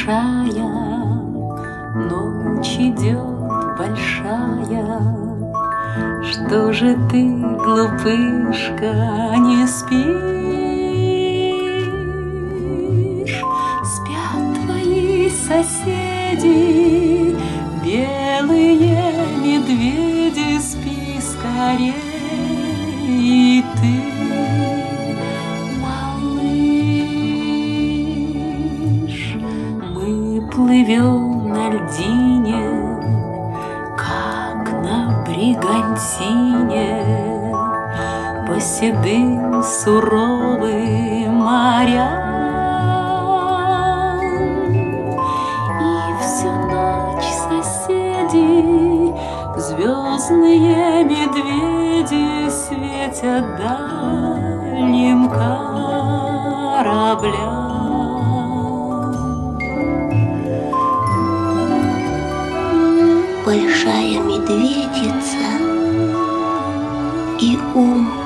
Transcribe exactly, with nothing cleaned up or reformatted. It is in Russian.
большая, ночь идет большая. Что же ты, глупышка, не спишь? Спят твои соседи, белые медведи, спи скорей. И ты, малыш, мы плывем на льдине, как на бригантине, по седым суровым морям. И всю ночь соседи, звездные медведи, светят дальним кораблям. Большая медведица и ум